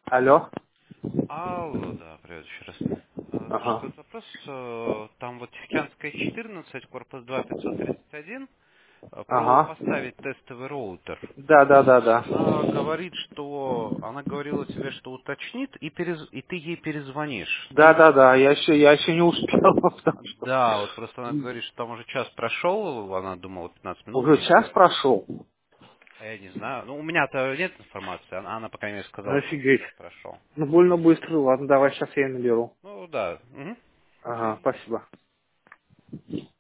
Алло. Алло, да, привет еще раз. Слушай, Ага. тут вопрос, там вот Тихоокеанская 14, корпус 2, 531, пробовал Ага. поставить тестовый роутер. Да, да, да, да. Она говорит, что, она говорила тебе, что уточнит, и ты ей перезвонишь. Да, да, да. Я еще не успел, потому что Да, вот просто она говорит, что там уже час прошел, она думала 15 минут уже ей час набрать. прошел. А я не знаю, ну у меня-то нет информации, она по крайней мере сказала, что уже Офигеть. час прошел. Ну, больно быстро. Ладно, давай сейчас я ее наберу. Ну да, окей. Ага, спасибо.